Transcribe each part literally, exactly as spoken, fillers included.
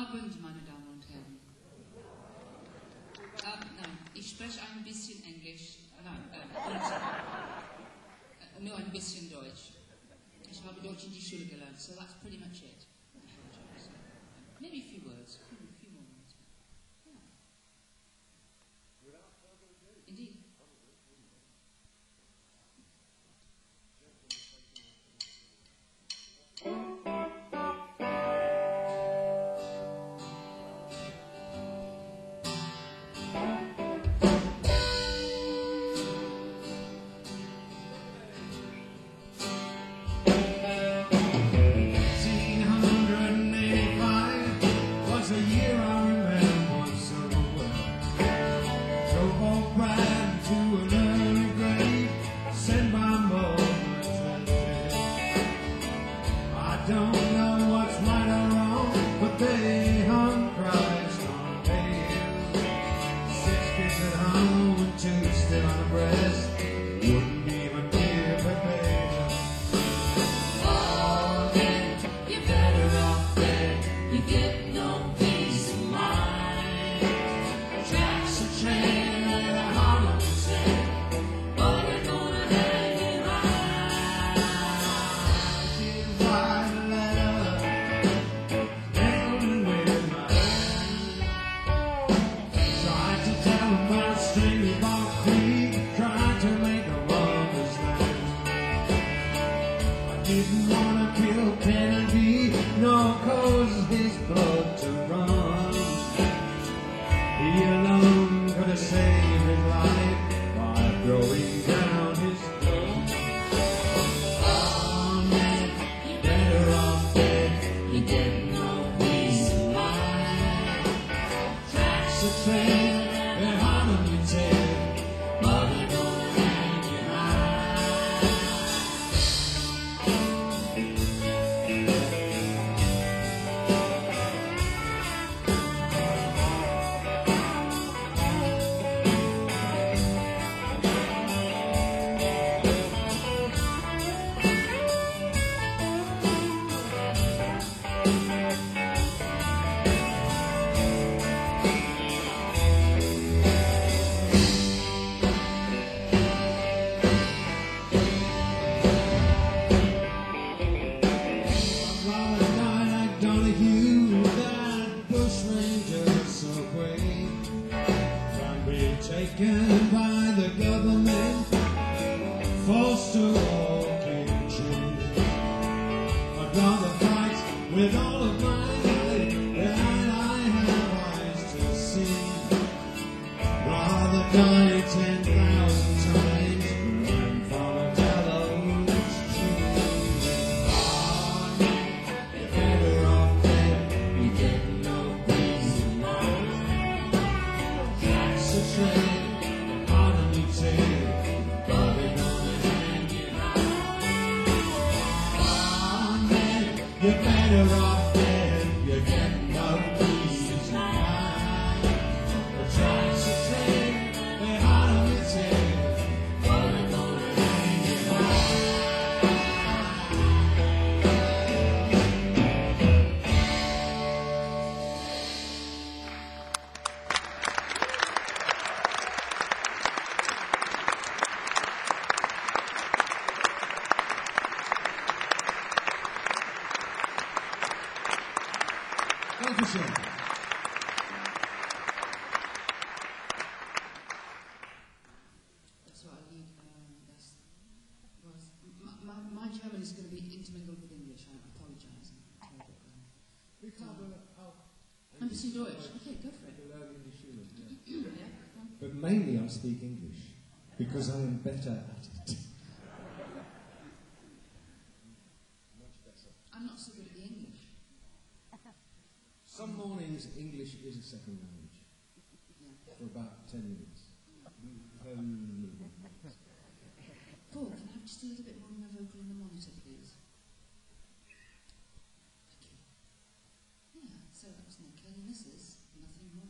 Abend, meine Damen und Herren. Ähm, nein, ich spreche ein bisschen Englisch, nein, äh, und, äh, nur ein bisschen Deutsch. Ich habe Deutsch in die Schule gelernt, so that's pretty much it. Maybe a few words, a few more words. Yeah. Indeed. But mainly I speak English, because I am better at it. Much better. I'm not so good at the English. Some mornings English is a second language. Yeah. For about ten minutes. Paul, can I have just a little bit more of my vocal in the monitor, please? Okay. Yeah, so that was Nick Kelly Misses, nothing more.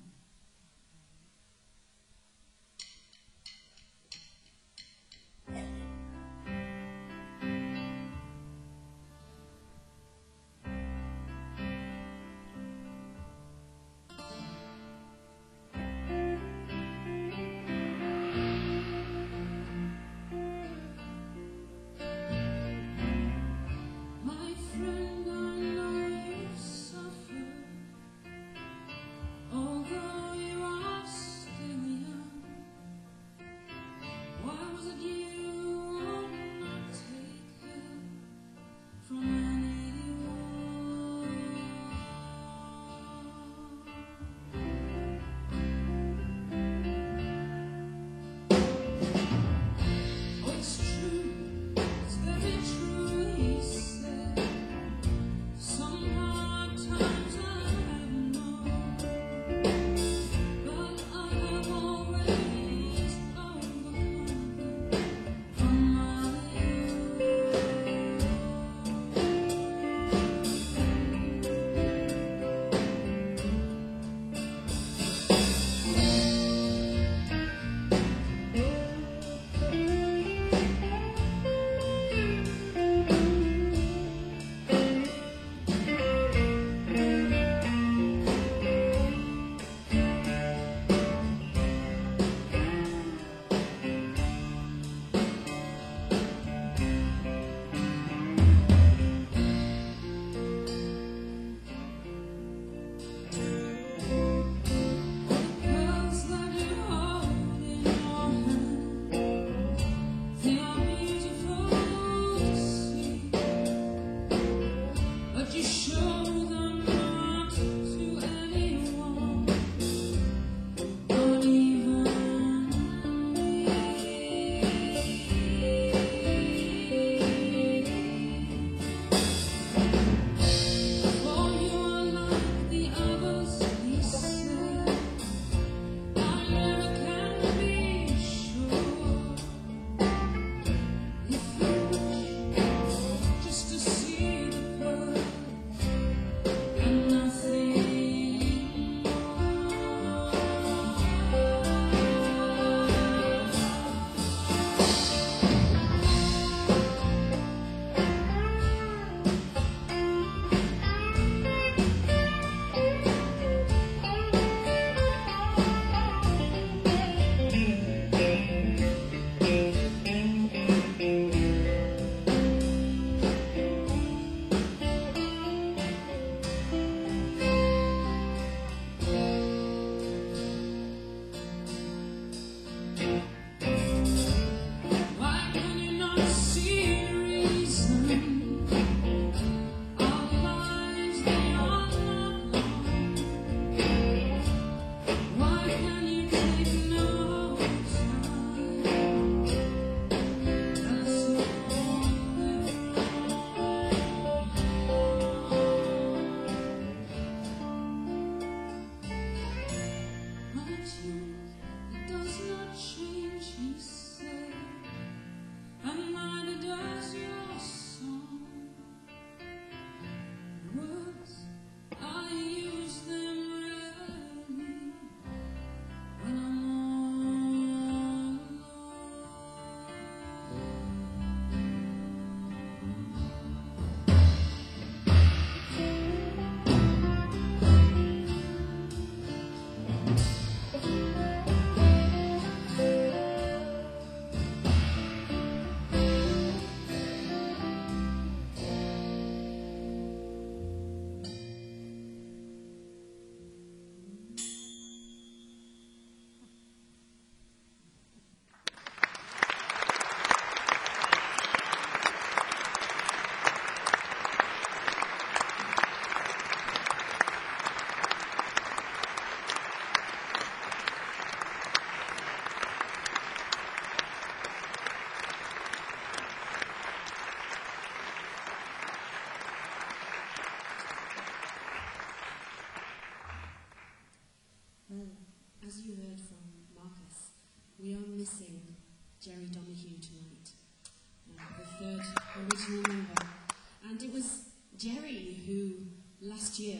As you heard from Marcus, we are missing Jerry Donahue tonight, uh, the third original member. And it was Jerry who, last year,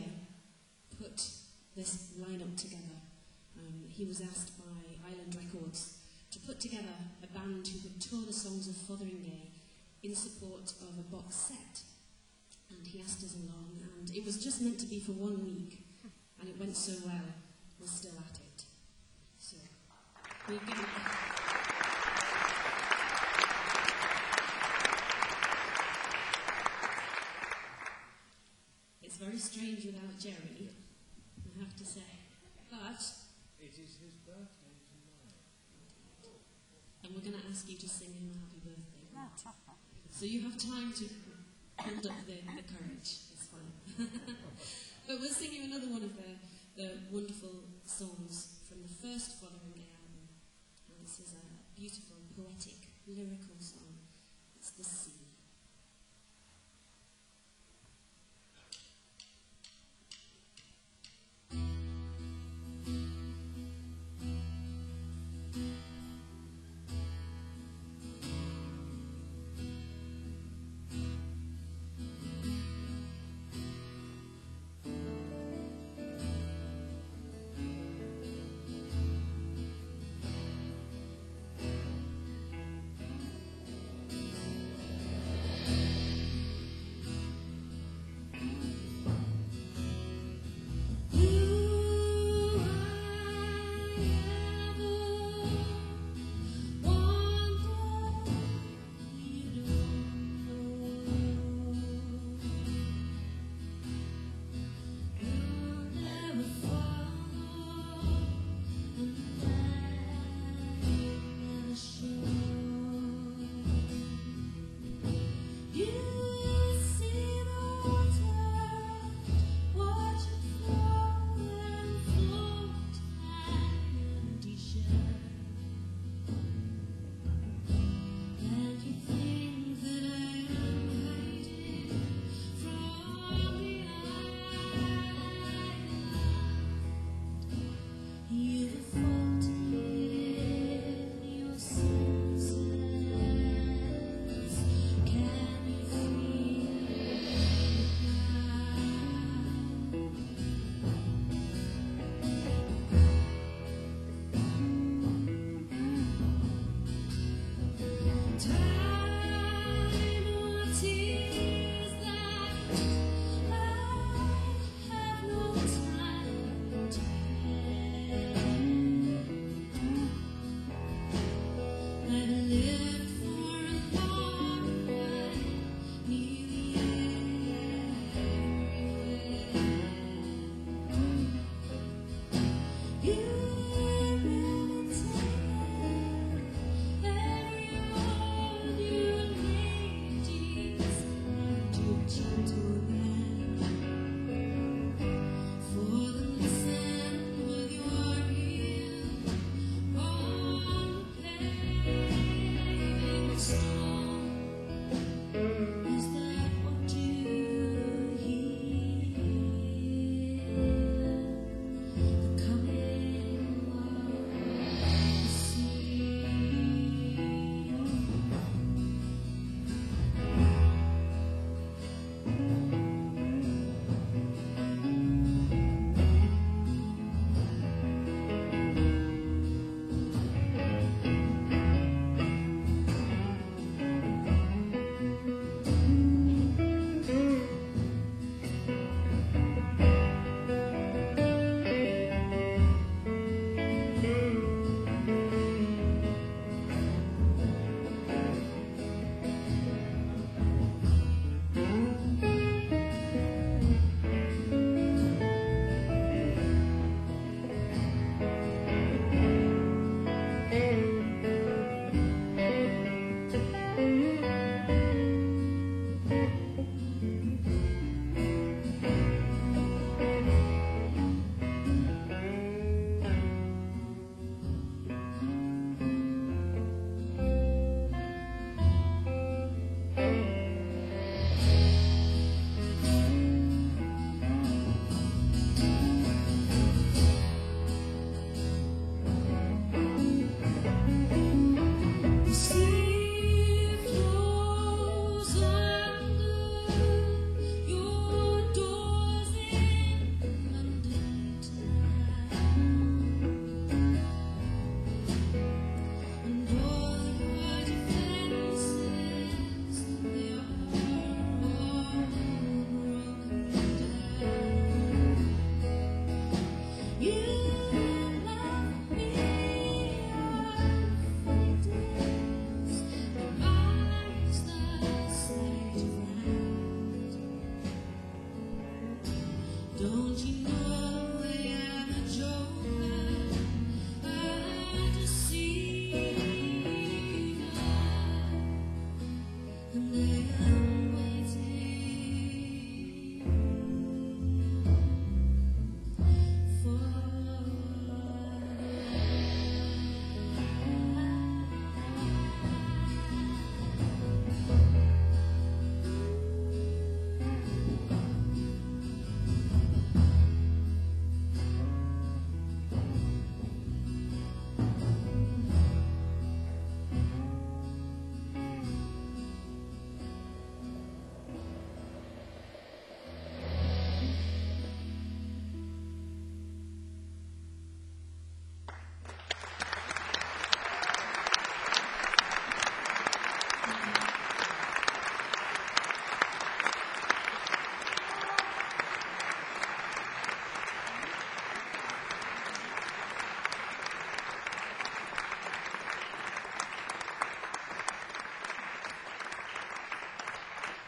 put this lineup together. Um, he was asked by Island Records to put together a band who would tour the songs of Fotheringay in support of a box set. And he asked us along, and it was just meant to be for one week, and it went so well, we're still at it. So, we're going to... It's very strange without Jerry, I have to say. But... It is his birthday tonight. And we're going to ask you to sing him a happy birthday. So you have time to hold up the, the courage. It's fine. But we're singing another one of the, the wonderful songs from the first Fotheringay album. And this is a beautiful, poetic, lyrical song. It's The Sea.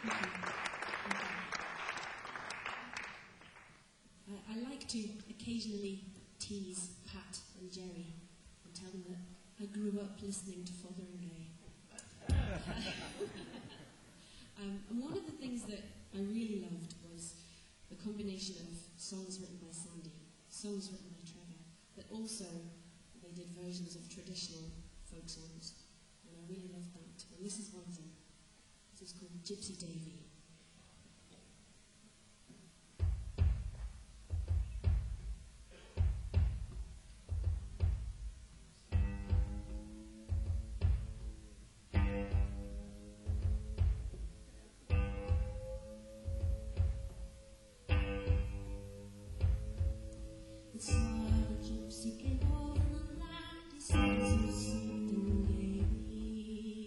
I, I like to occasionally tease Pat and Jerry and tell them that I grew up listening to Fotheringay. um, and one of the things that I really loved was the combination of songs written by Sandy, songs written by Trevor, but also they did versions of traditional folk songs. And I really loved that. And this is one of them. This is called Gypsy Davy. It's not a gypsy came over the night, he said something baby.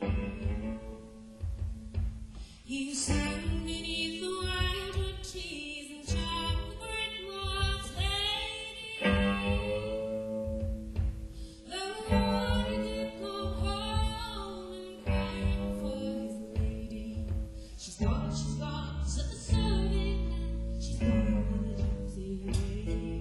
He sang beneath the wildwood trees and chopped the great moss lady. The boy did come home and crying for his lady. She's gone, she's gone, said the servant, she's gone with the gypsy lady.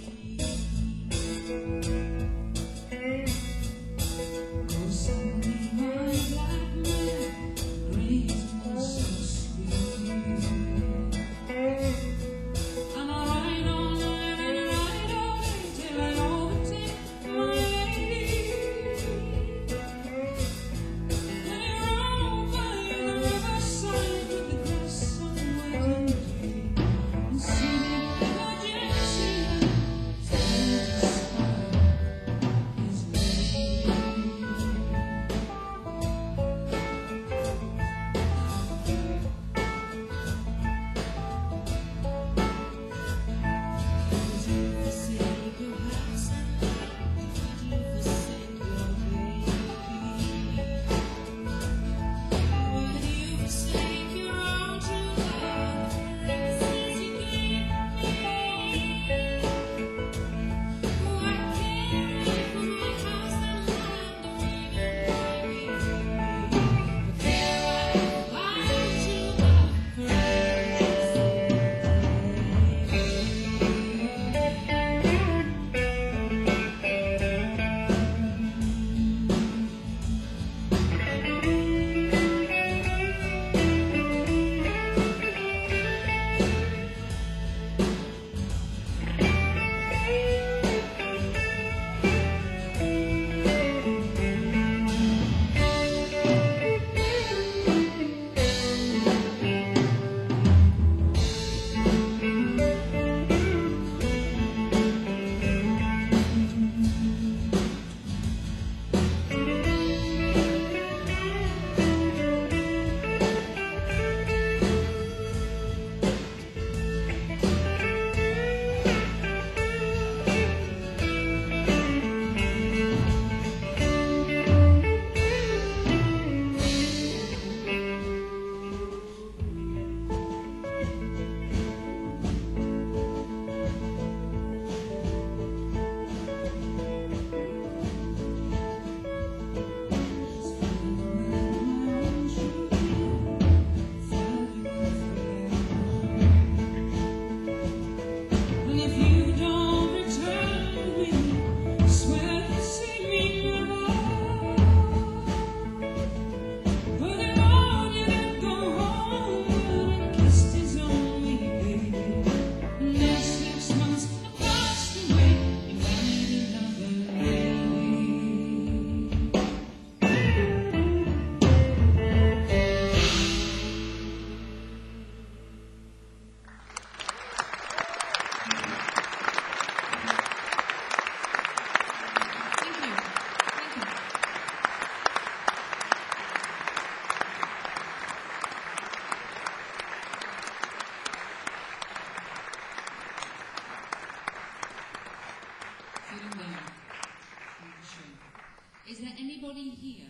Is there anybody here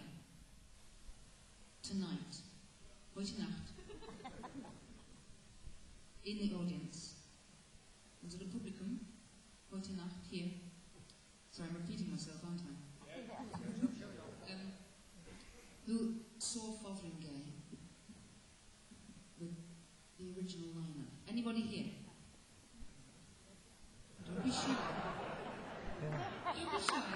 tonight, heute Nacht, in the audience, unser Publikum, heute Nacht hier? Sorry, I'm repeating myself, aren't I? Um, who saw Fotheringay with original lineup. Anybody here? Don't be shy. Don't be shy.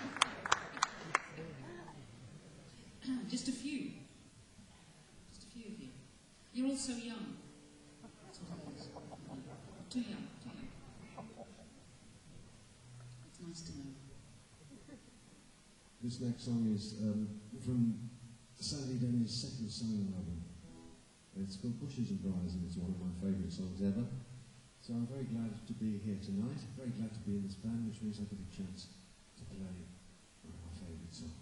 Just a few. Just a few of you. You're all so young. That's what it is. Too young, too young. It's nice to know. This next song is um, from Sandy Denny's second solo album. It's called Bushes and Briars, and it's one of my favourite songs ever. So I'm very glad to be here tonight. Very glad to be in this band, which means I get a chance to play one of my favourite songs.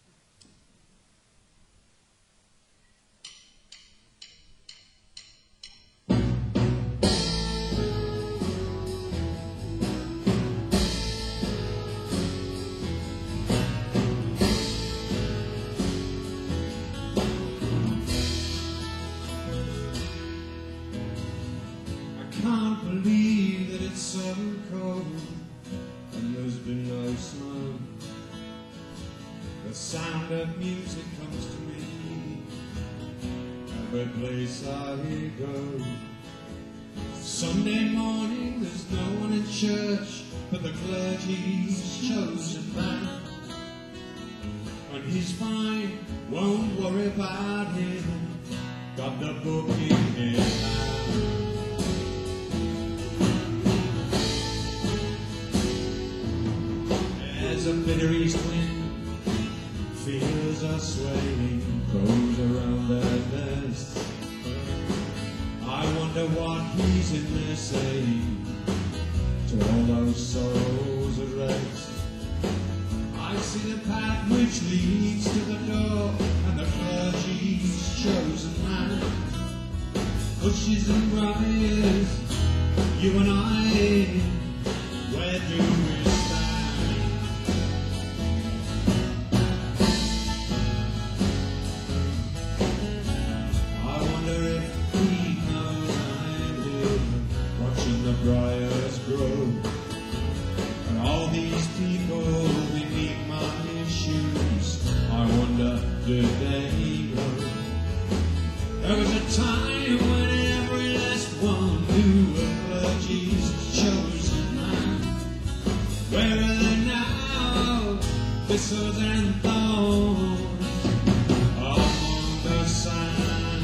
Music comes to me every place I go. Sunday morning there's no one in church but the clergy's chosen man. When he's fine, won't worry about him, got the book in his hand. There's a bitter east wind, fears are swaying, crows around their nest. I wonder what he's in there saying to all those souls at rest. I see the path which leads to the door, and the clergy's chosen man. Bushes and briars, you and I, where do we stand? Briars grow, and all these people beneath my shoes, I wonder, did they know? There was a time when every last one knew a clergy's chosen man. Where are they now? Thistles and thorns among the sand.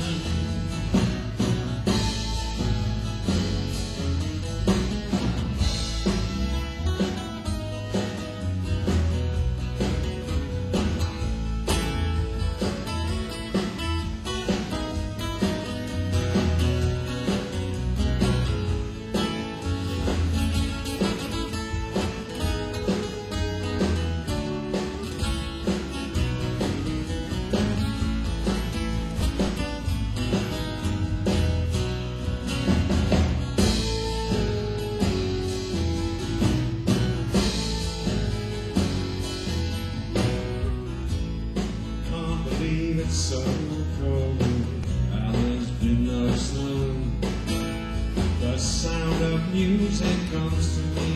So cold, and there's been no snow. The sound of music comes to me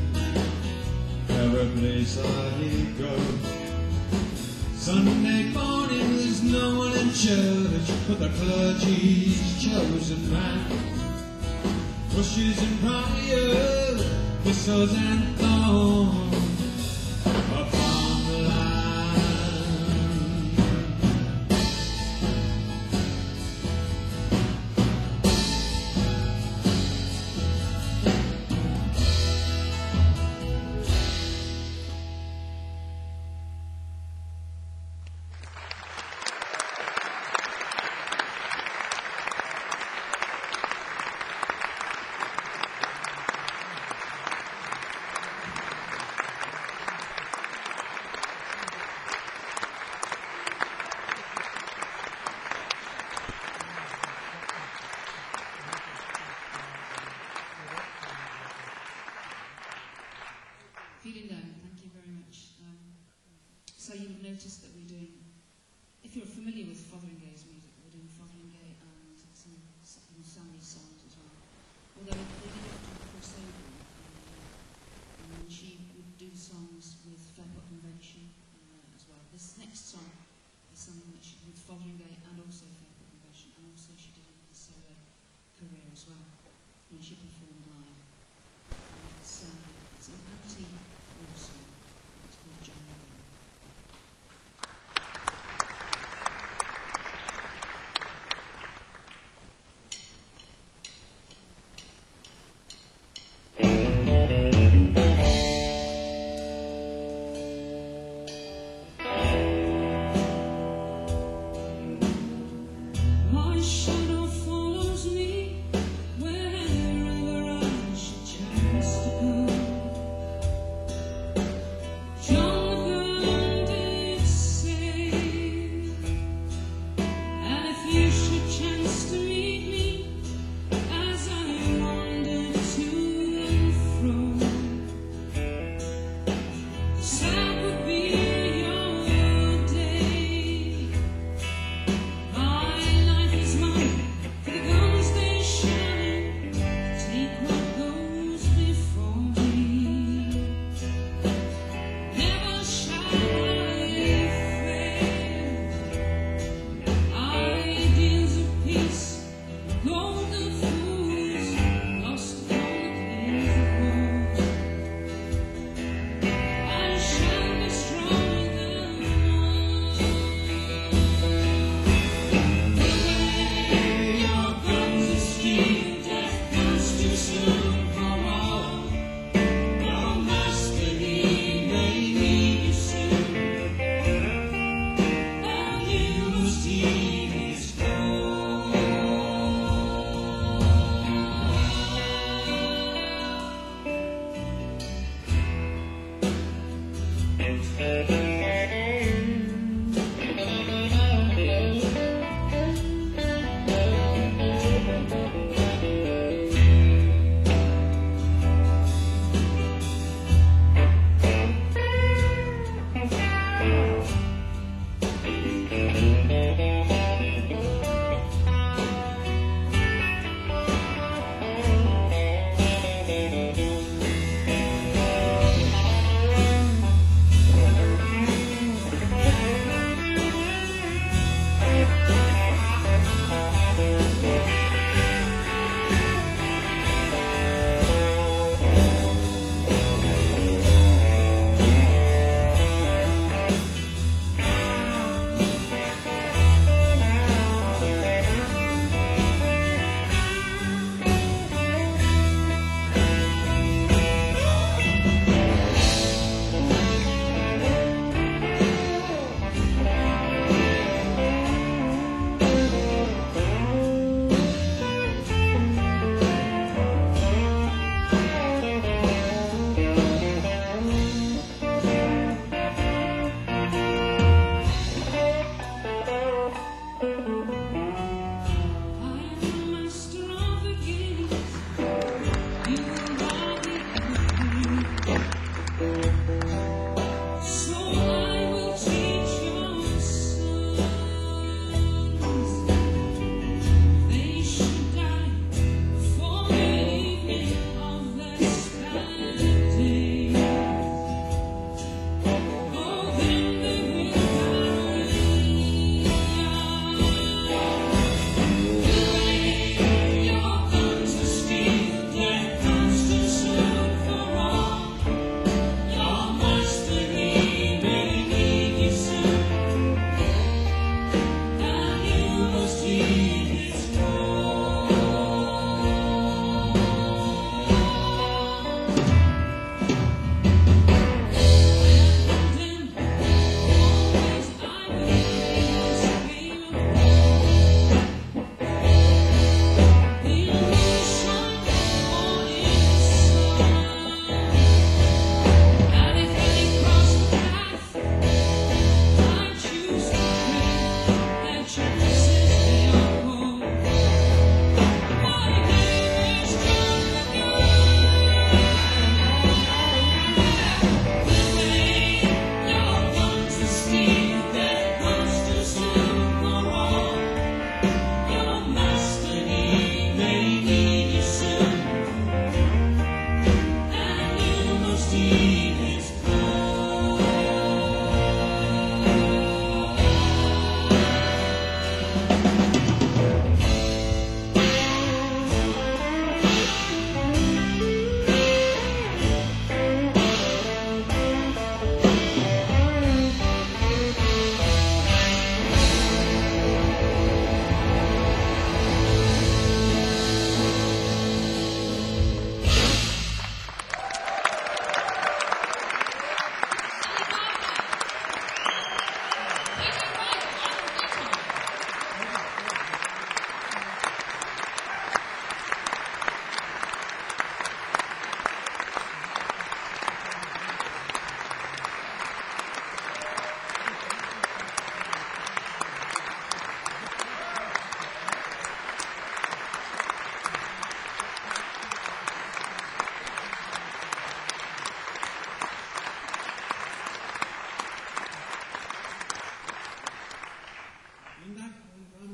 every place I go. Sunday morning there's no one in church but the clergy's chosen man. Bushes and briars, thistles and thorns upon the land. Feeling down, thank you very much. Um, so you've noticed that we're doing, if you're familiar with Fotheringay's music, we're doing Fotheringay and some, some Sammy's songs as well. Although they did it to Crusade, and, and she would do songs with Fairport Convention uh, as well. This next song is something that she did with Fotheringay and also Fairport Convention, and also she did it with the solo career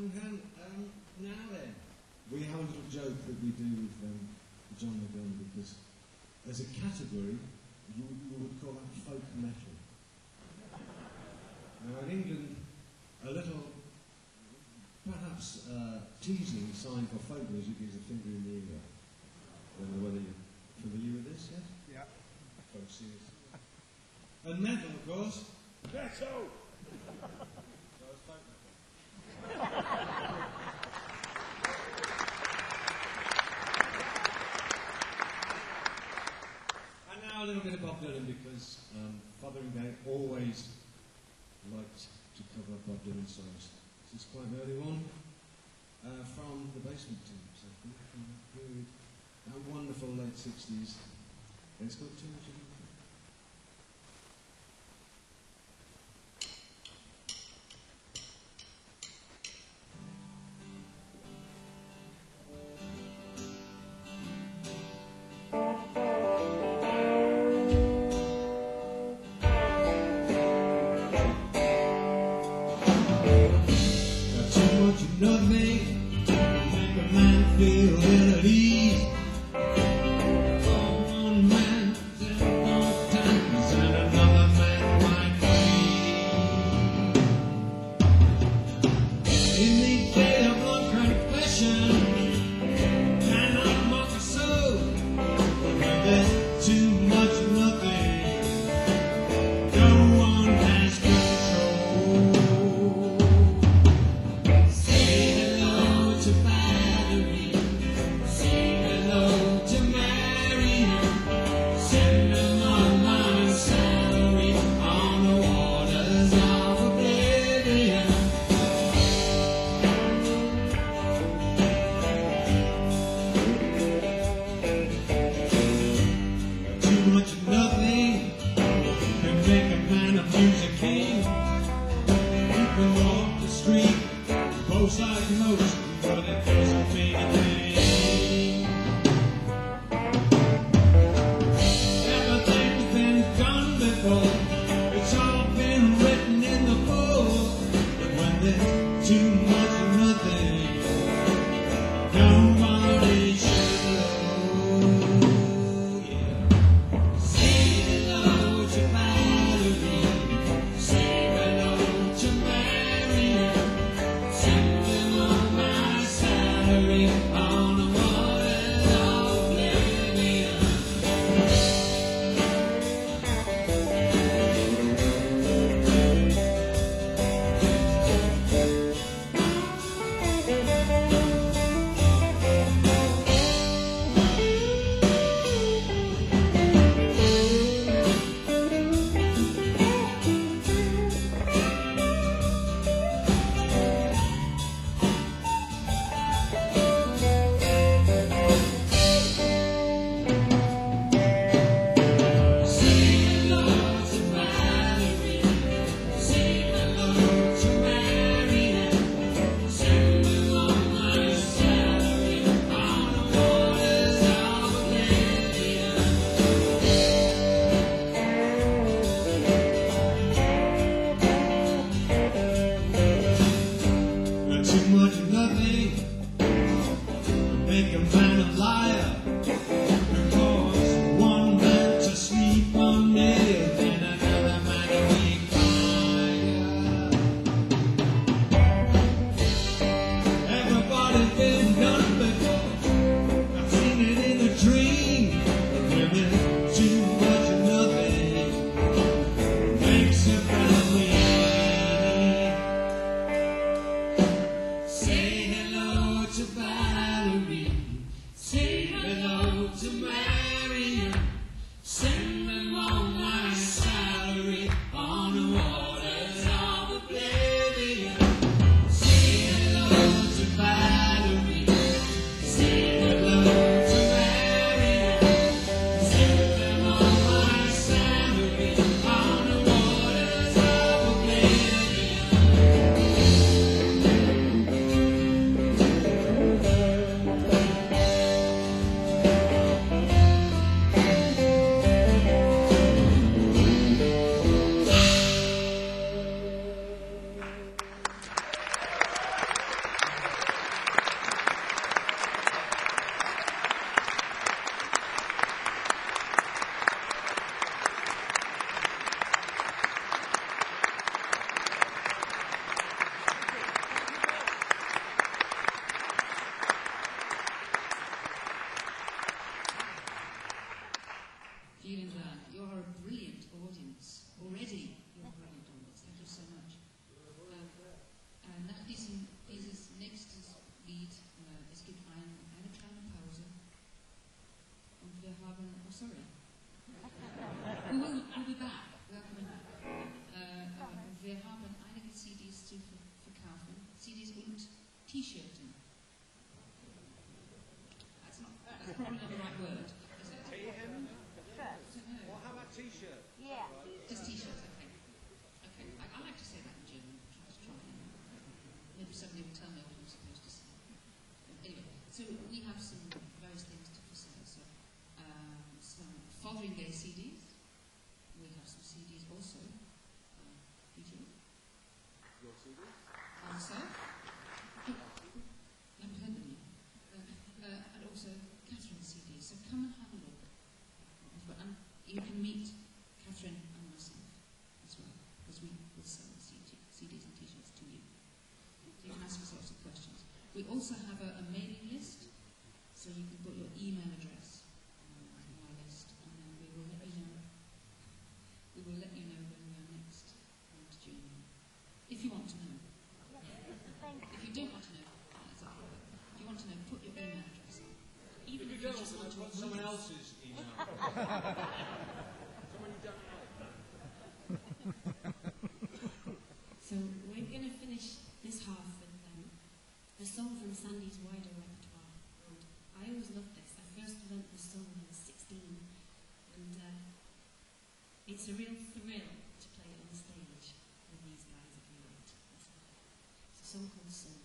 Duncan. Um, now then, we have a little joke that we do with um, John McGunn because as a category, you, you would call that folk metal. Now in England, a little, perhaps uh, teasing sign for folk music is a finger in the ear. I don't know whether you're familiar with this yet? Yeah. Folk singers. And metal, of course. Metal! So it's folk metal. And now a little bit of Bob Dylan because um, Fotheringay always liked to cover Bob Dylan songs. This is quite an early one uh, from the Basement Tapes, I think, from that period, that wonderful late sixties. It's got too much of it. Say hello to Valerie. Say T-shirting. That's not. That's probably not the right word. Is it? T-hem? I don't know. Well, how about T-shirt? Yeah. Just T-shirts. Okay. Okay. I, I like to say that in German. Try to try. Maybe somebody will tell me what I'm supposed to say. Anyway, so we have some various things to present. So um, some Fotheringay C Ds. We have some C Ds also. Uh, Peter. Your C D? Also, never heard them yet. Uh, uh, and also Catherine C Ds. So come and have a look. And you can meet Catherine and myself as well, because we will sell the C Ds and T-shirts to you. So you can ask us lots of questions. We also have a, a mailing list, so you can put your email address on our list, and then we will let you know. We will let you know when we are next going to Germany, if you want to know. Thank If you don't want to know, that's okay. If you want to know, put your email address in. Even If if you you don't just want want to to know, put someone avoid- else's email. Someone you don't like. So we're going to finish this half with um, a song from Sandy's wider repertoire. And I always loved this. I first learnt this song when I was sixteen, and uh, it's a real thrill to play it on stage with these guys every night. It's a song called Sun.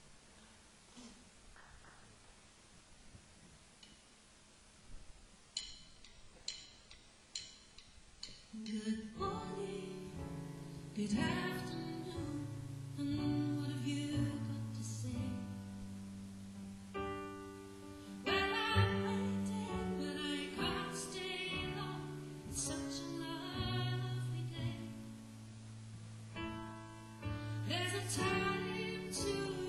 Good morning, good afternoon, and what have you got to say? Well, I'm waiting, but I can't stay long. It's such a lovely day. There's a time to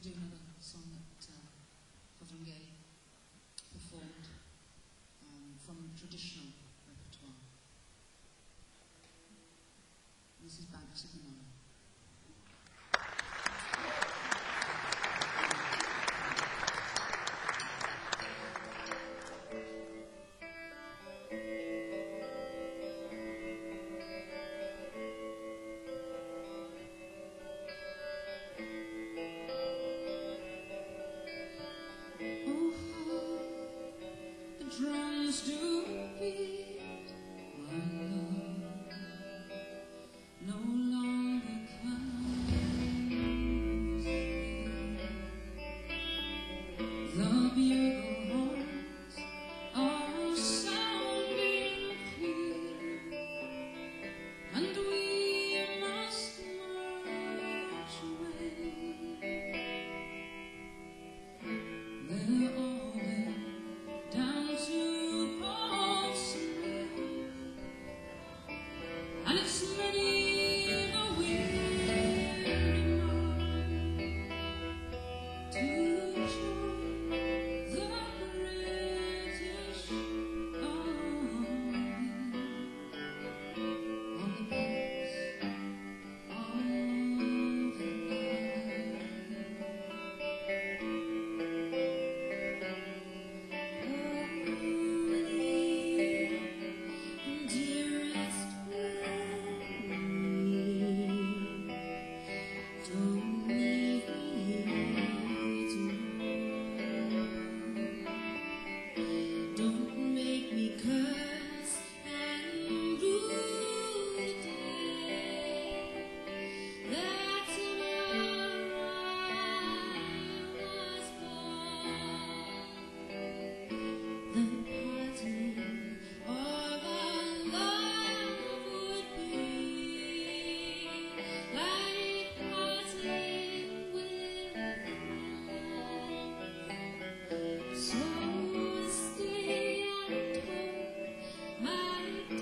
do another song that uh, Father Gay performed um, from traditional repertoire. This is Banks of the Nile. Drums do beat, my love, no longer comes. The bugle horns are sounding clear, and we must march away. They're all there down to Portsmouth, and it's many the weary march to join the British army on the banks of the Nile. Dearest Willie, don't leave me to mourn. Don't make me curse and rue the day that tomorrow I was born. The parting of our love would be like parting with life. So stay at home, my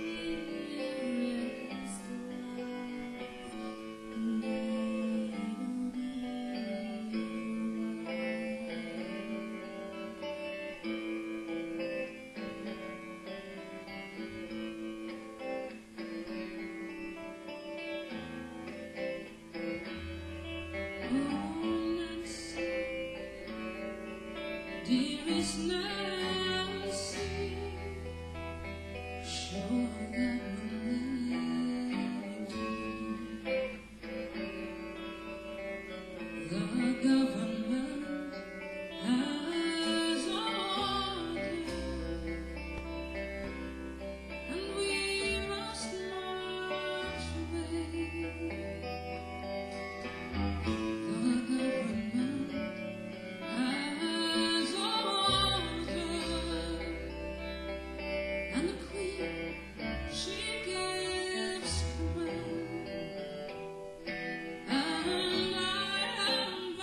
dearest wife, and I will be dearest Nancy, sure that the government has ordered, and we must march away. The government has ordered, and the Queen, she gives command, and I am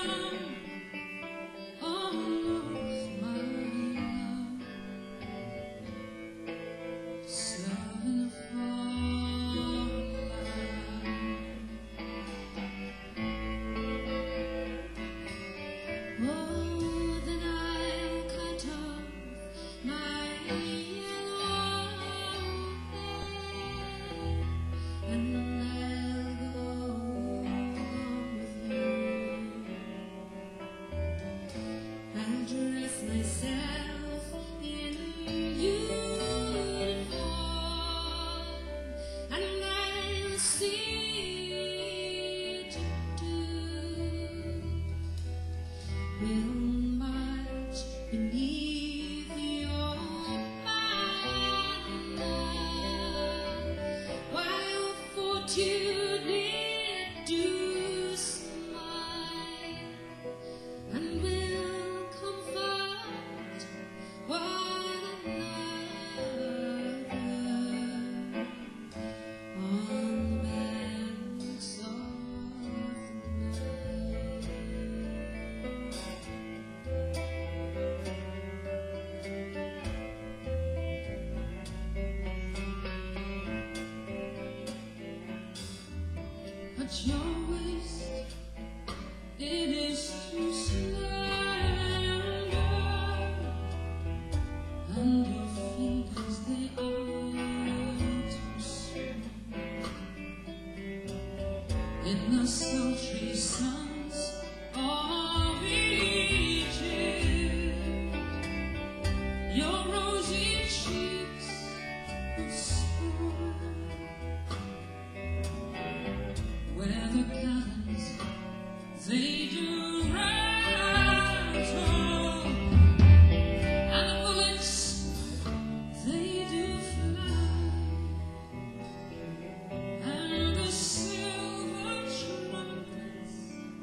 They do rattle, and the bullets, they do fly, and the silver trumpets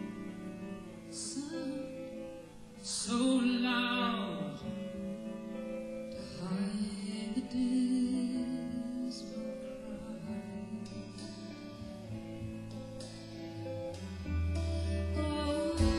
sound so loud to hide the dismal cry. Oh,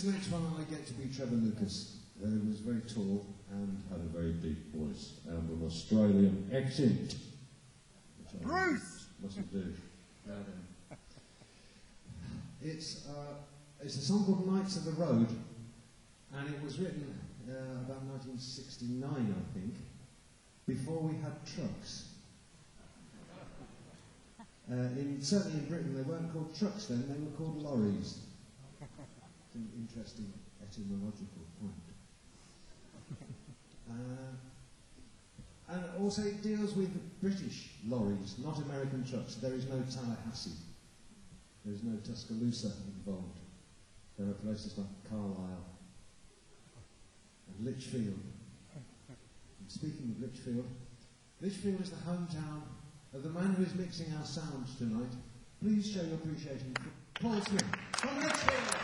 This next one I get to be Trevor Lucas, who was very tall and Had a very deep voice and an Australian accent. Which I Bruce! Mustn't do. No, no. It's, uh, it's a song called Knights of the Road, and it was written uh, about nineteen sixty-nine, I think, before we had trucks. Uh, in, certainly in Britain, they weren't called trucks then, they were called lorries. It's an interesting etymological point. Uh, and also it deals with British lorries, not American trucks. There is no Tallahassee. There is no Tuscaloosa involved. There are places like Carlisle and Lichfield. And speaking of Lichfield, Lichfield is the hometown of the man who is mixing our sounds tonight. Please show your appreciation for Paul Smith from Lichfield.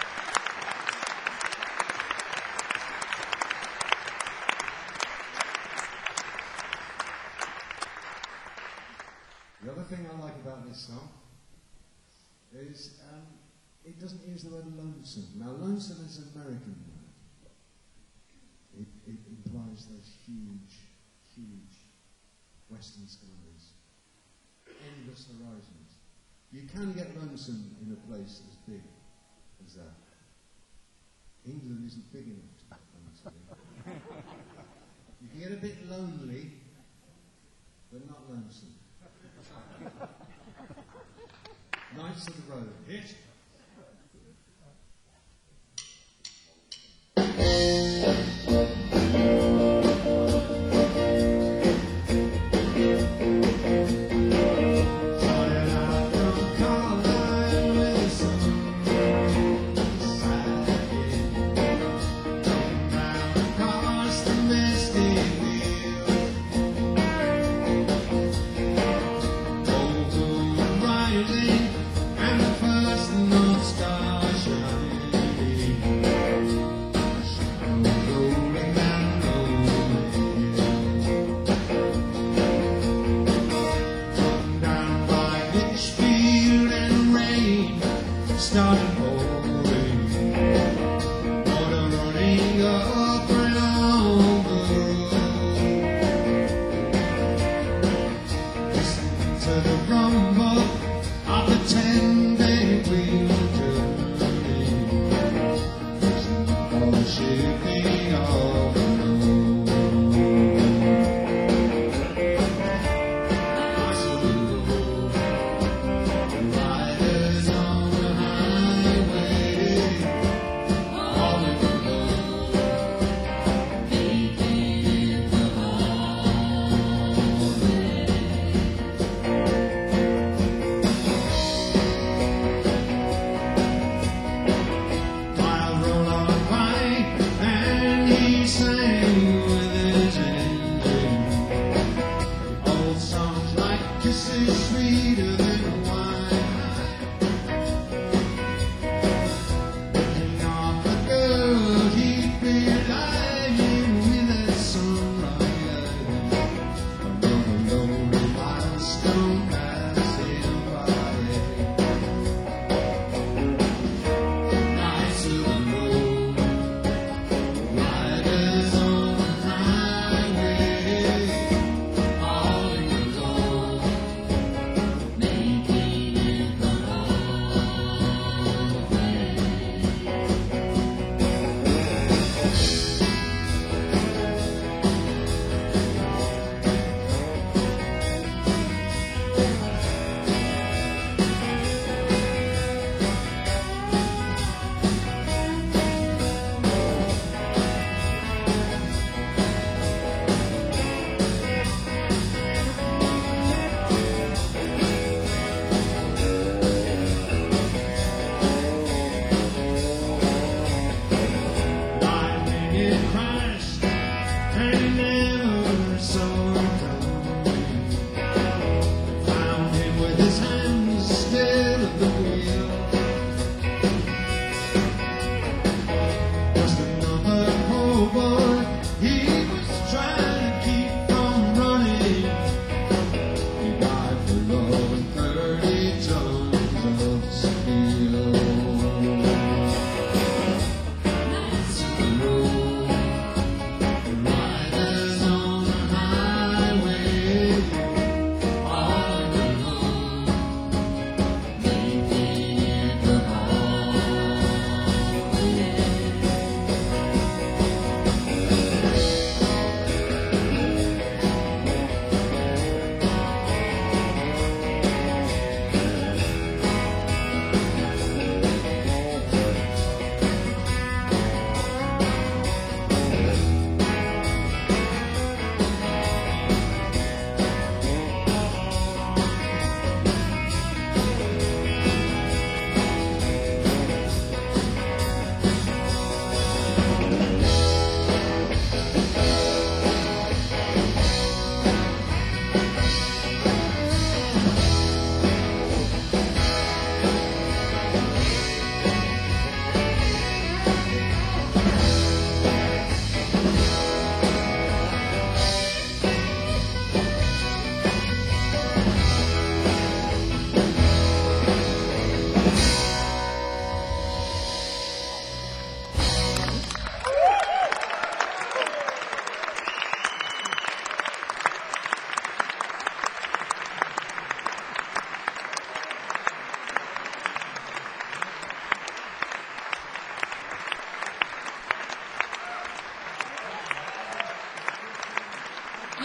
The other thing I like about this song is um, it doesn't use the word lonesome. Now, lonesome is an American word. It, it implies those huge, huge western skies, endless horizons. You can get lonesome in a place as big as that. England isn't big enough to get lonesome. You can get a bit lonely, but not lonesome. Knights of the Road. Hit.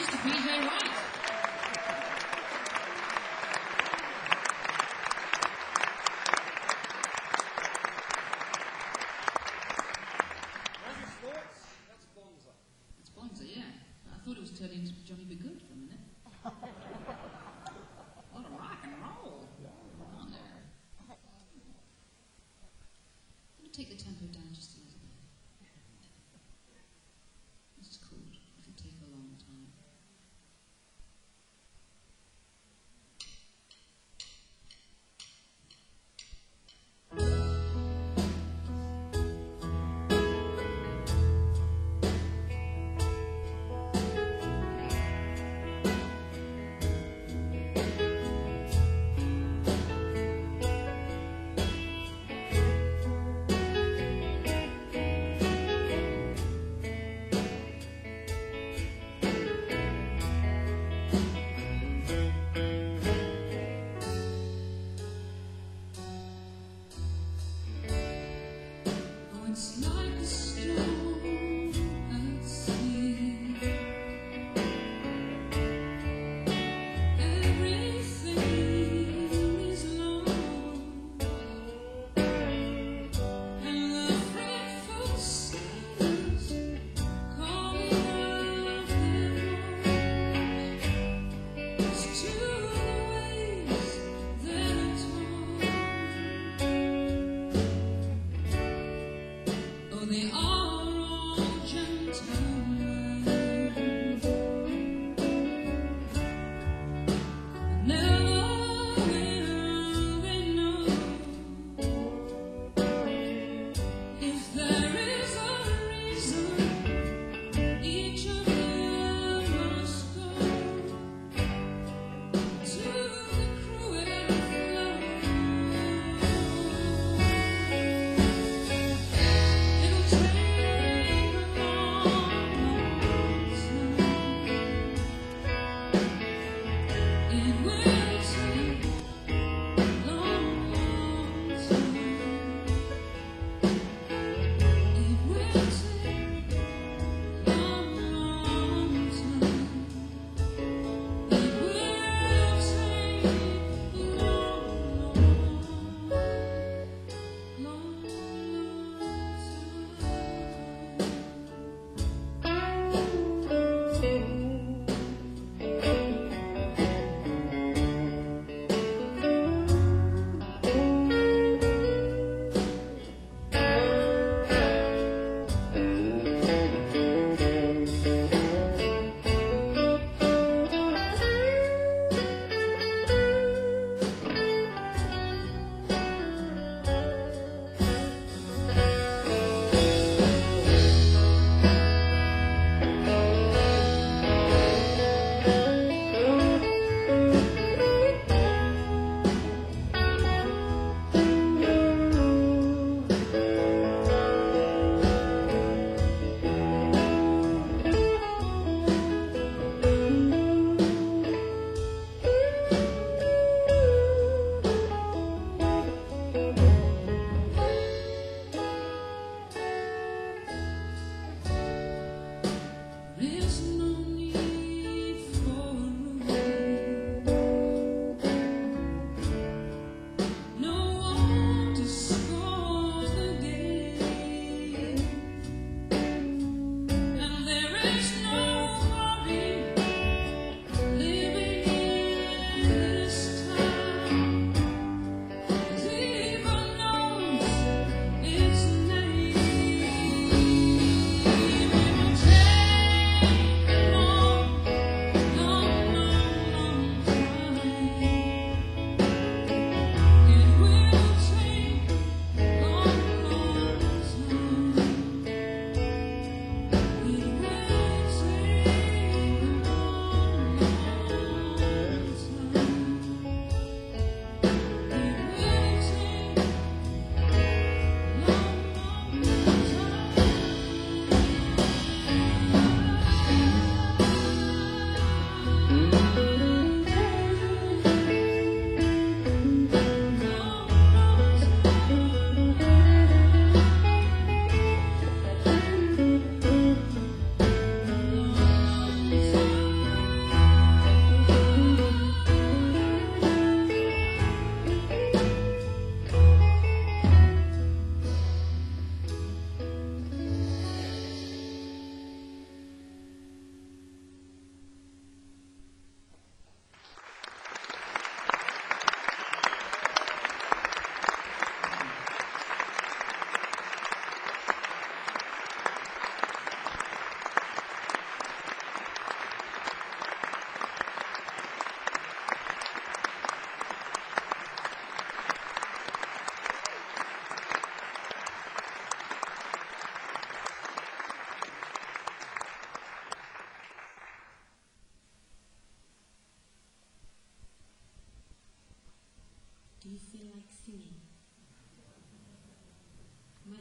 to be here right. Where's your sports? That's Bonza. It's Bonza, yeah. I thought it was turning into Johnny Be Good for a minute. What a rock and roll. Come on there. I'm going to take the tempo down just a little bit. This is cool. It'll take a long time.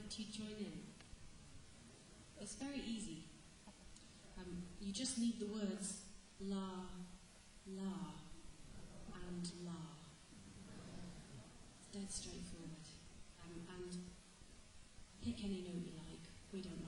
that you join in. It's very easy. Um, you just need the words la, la, and la. It's dead straightforward. Um, and pick any note you like. We don't mind.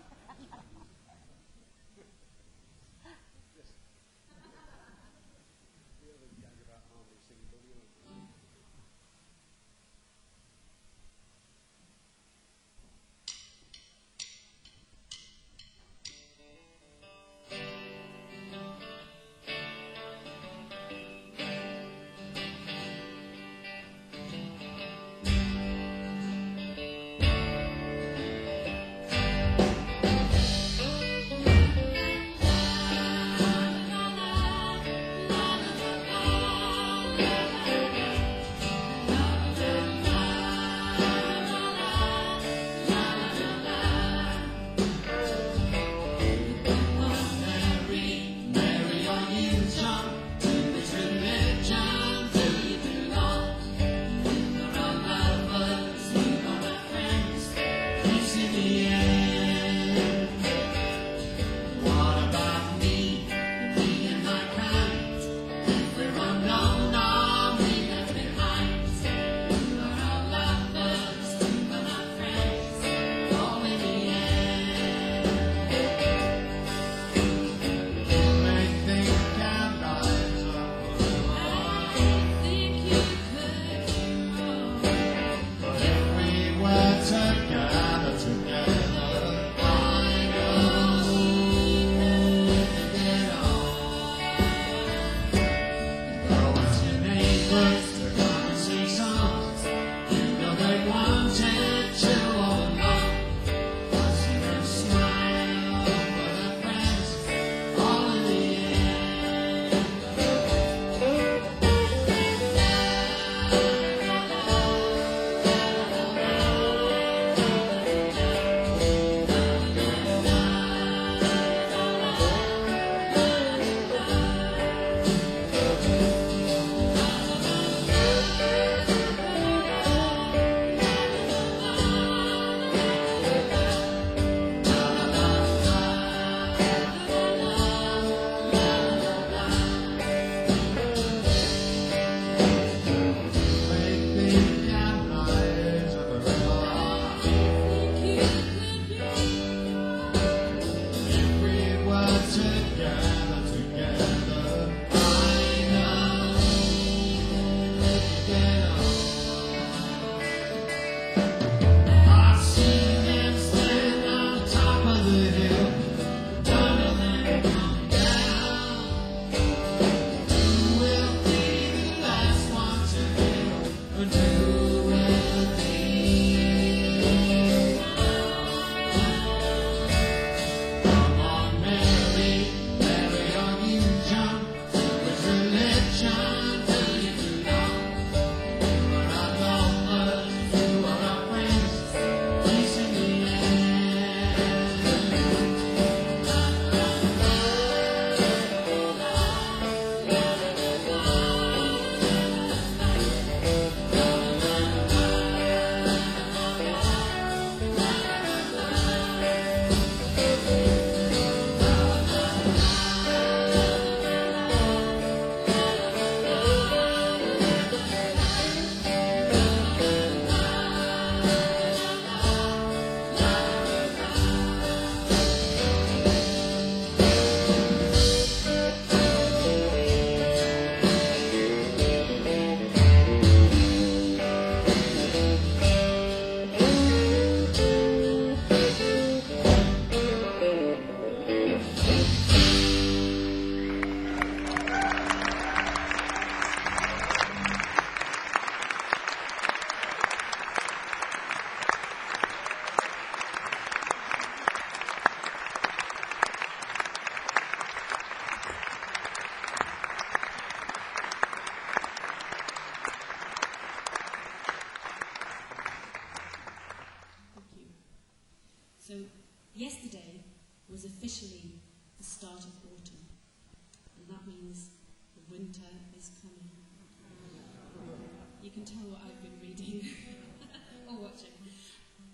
So yesterday was officially the start of autumn, and that means the winter is coming. You can tell what I've been reading or watching.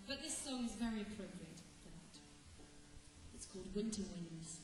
But this song is very appropriate for that. It's called Winter Winds.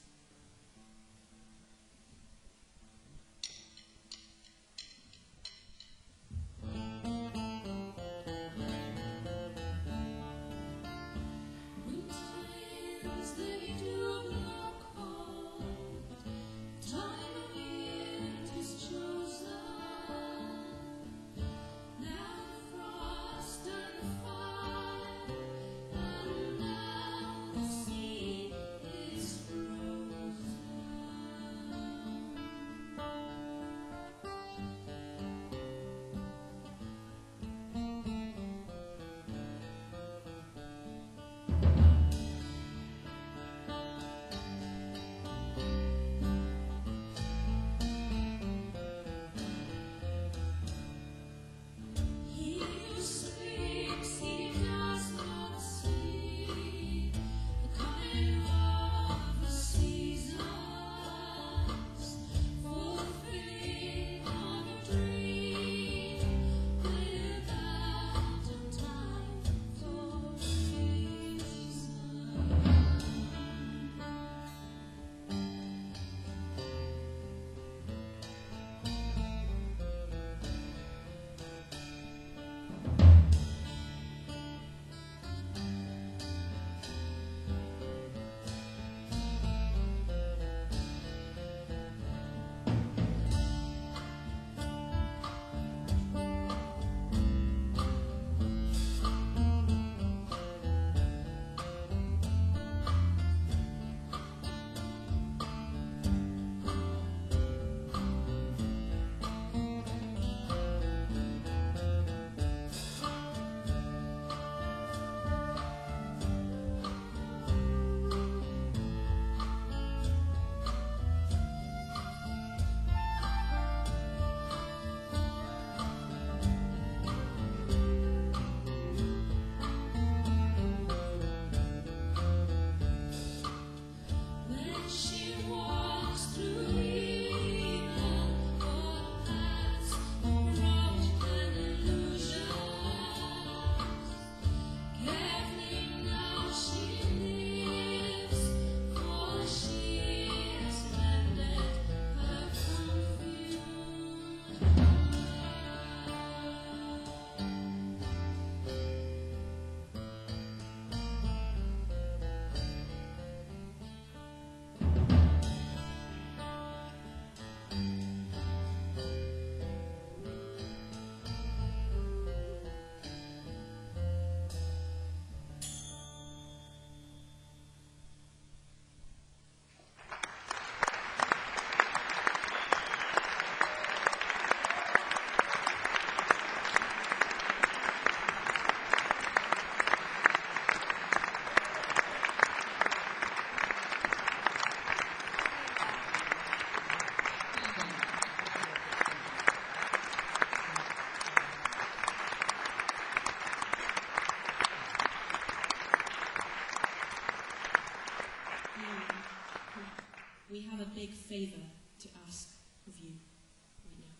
We have a big favour to ask of you right now.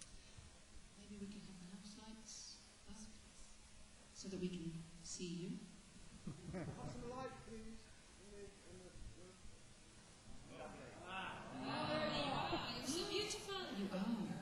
Maybe we can have the house lights up so that we can see you. Have some light, please. Oh, there you are. You're so beautiful. You are.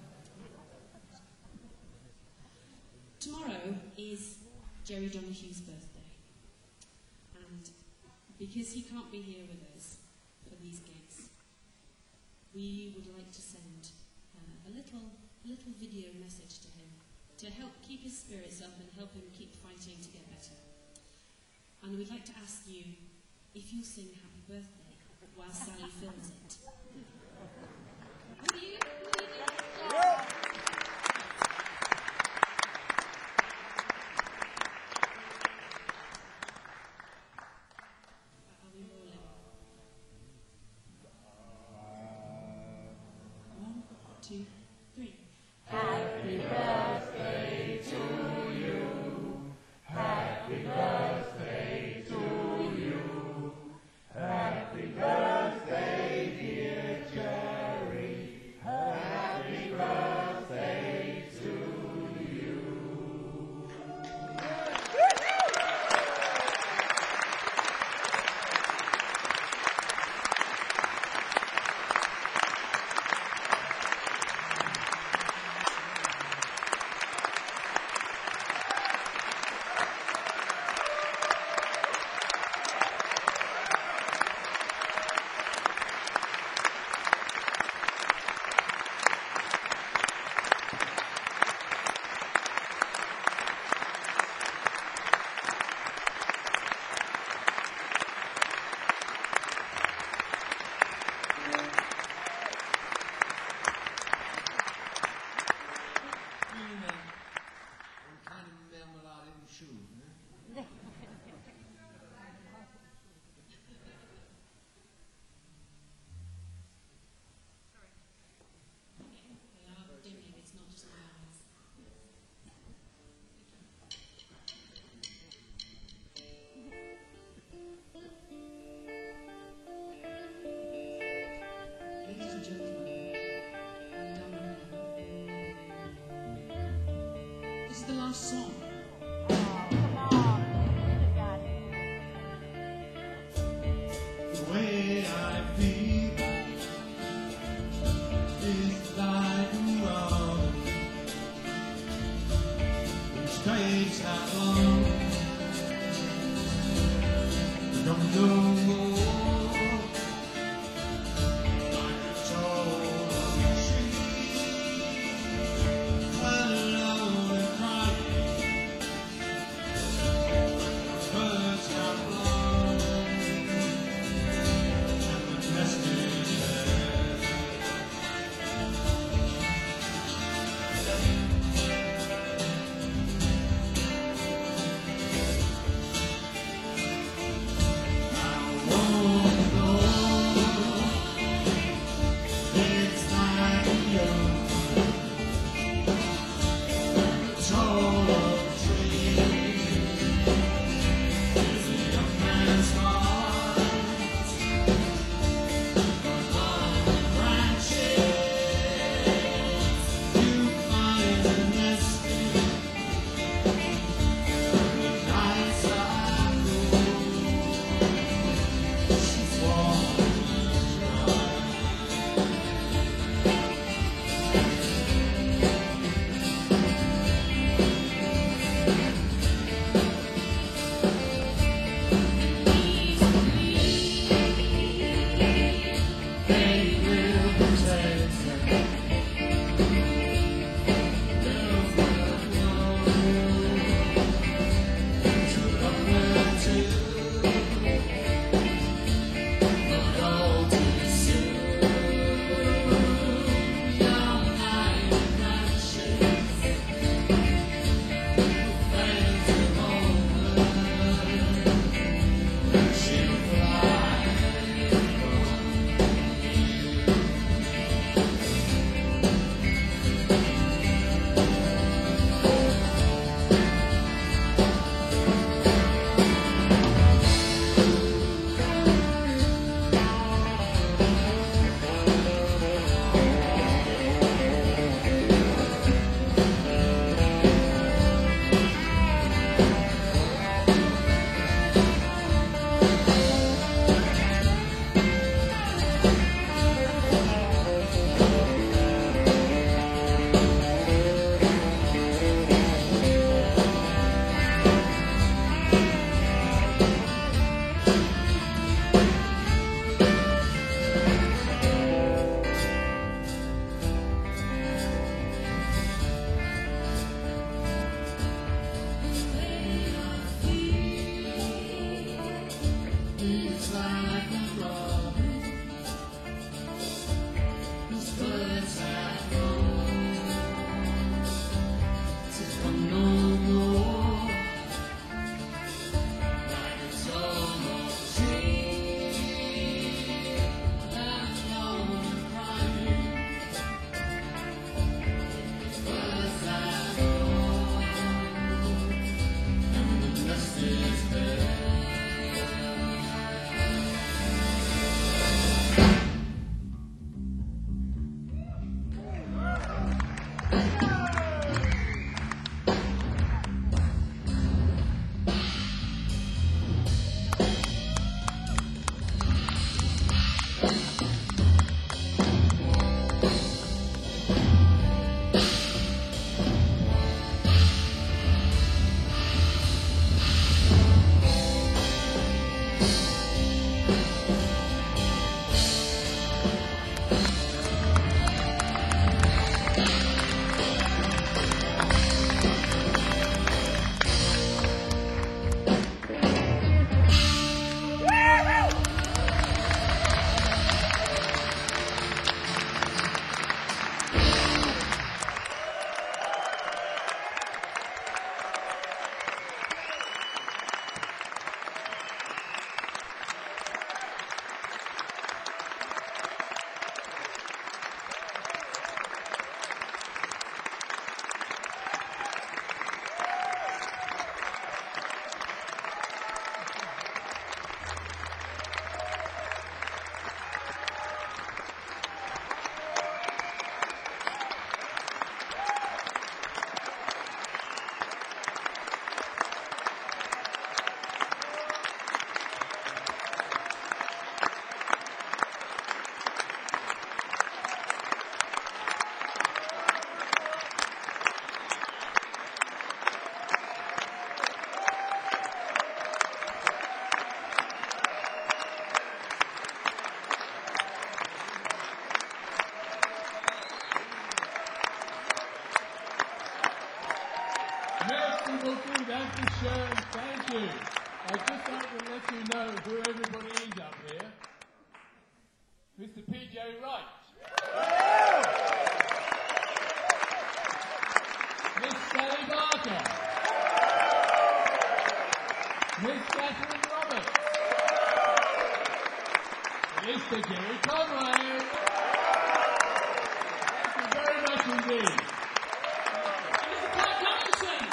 Tomorrow is Jerry Donahue's birthday. And because he can't be here with us for these gigs, we would like to send uh, a little a little video message to him to help keep his spirits up and help him keep fighting to get better. And we'd like to ask you if you'll sing Happy Birthday while Sally films it. Will you? Will you? Yeah. Are we rolling? One, two, three. Happy birthday to you. Happy birthday to you. Happy birthday, dear Jerry. Happy birthday to you. This is the last song. Oh, come on. You got it. The way I feel is like a robin which takes that long. Don't know like a tall tree, alone and crying. wonderful food and for sharing. Thank you. I'd just like to let you know who everybody is up here. Mister P J Wright. Miss Sally Barker. Miss Catherine Roberts. Mister Jerry Conway. Thank you very much indeed. Mister Pat Robinson.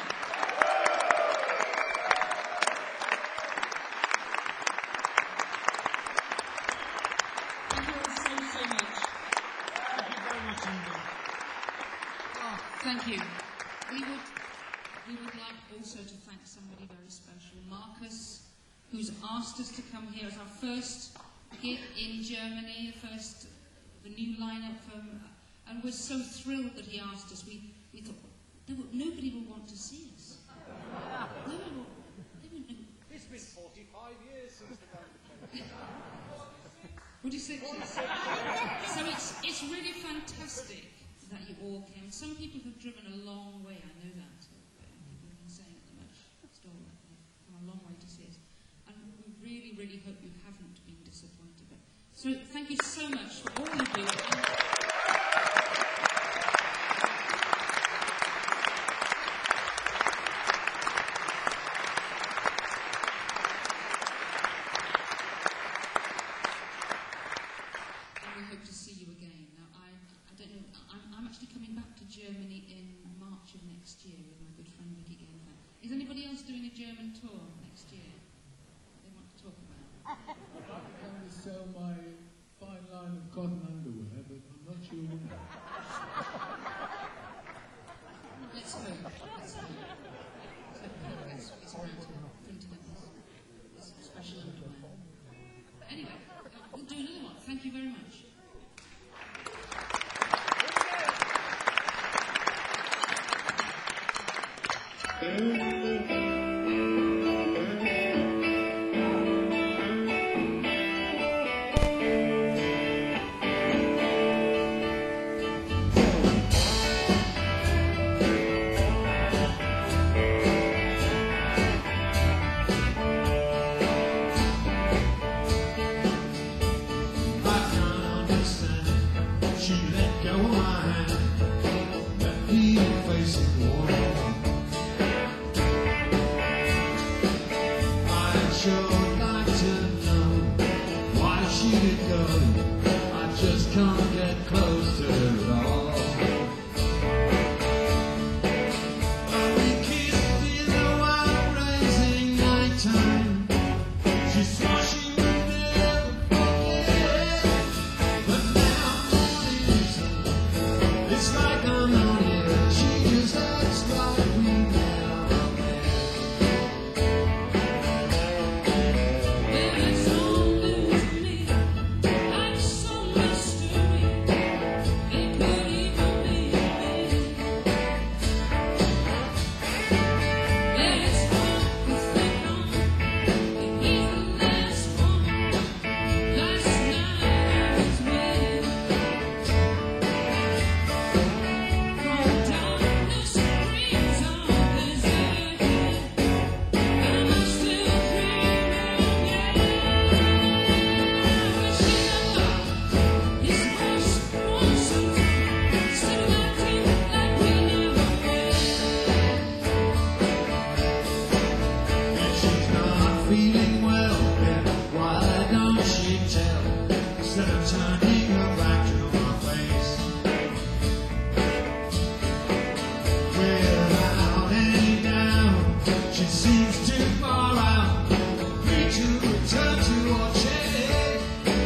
Thank you all so, so much. Thank you very much indeed. Oh, thank you. We would, we would like also to thank somebody very special, Marcus, who's asked us to come here as our first hit in Germany, the first, the new lineup from, and we're so thrilled that he asked us. We, we thought, there will, nobody will want to see us. No one will, they won't know. It's been forty-five years since the band came. forty-six. So it's, it's really fantastic that you all came. Some people have driven a long way, I know that. People have been saying at the merch store that they've come a long way to see us. And we really, really hope you haven't been disappointed. But, so thank you so much for all you do. And we hope to see you again. Now, I, I don't know, I'm, I'm actually coming back to Germany in March of next year with my good friend Vicky Genfer. Is anybody else doing a German tour next year that they want to talk about? I could only sell my fine line of cotton underwear, but I'm not sure when. Let's hope. Let's hope. So Pete gets his around to printing up his, his special underwear. But anyway, we'll do another one. Thank you very much. I can't understand. She let go of my hand, left me facing the wall. I sure like to know why she did go. I just can't get close to her at all. But we kissed in the wild rising nighttime. She swore she would never forget. But now I'm losing. It's like I'm not here. She just acts like we never met. Well, it's all news to me. I'm so mystery. It could even be me. Well, it's hard to think on. That he's the last one. Last night I was with. From darkness brings on deserted. And I'm still dreaming, yeah. His voice was so deep, still acting like we never met. And she's not feeling well, and why don't she tell? Instead of turning her back to my face. Without any doubt, she seems too far out, free to return to her chair.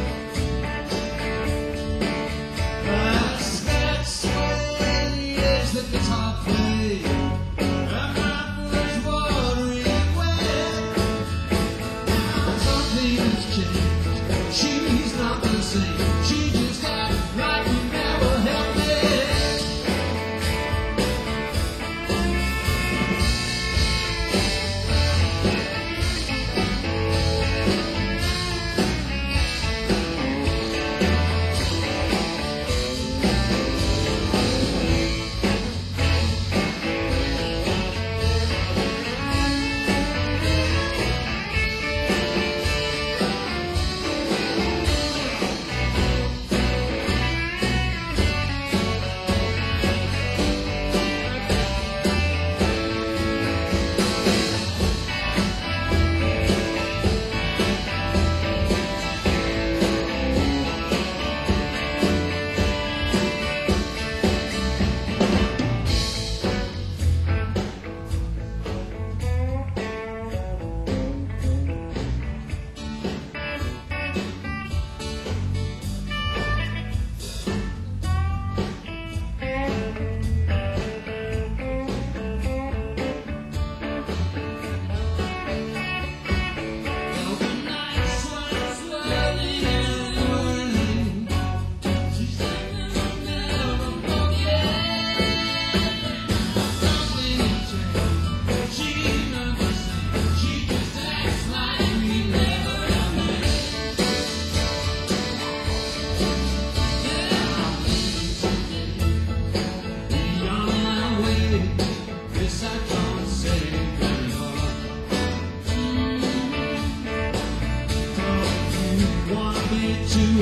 That's, that's when he is the guitar play. And my was watering wet. Now something has changed. She's not the same. She just acts like we never had met.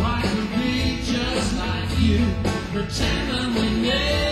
I could be just like you. Pretend I'm with you.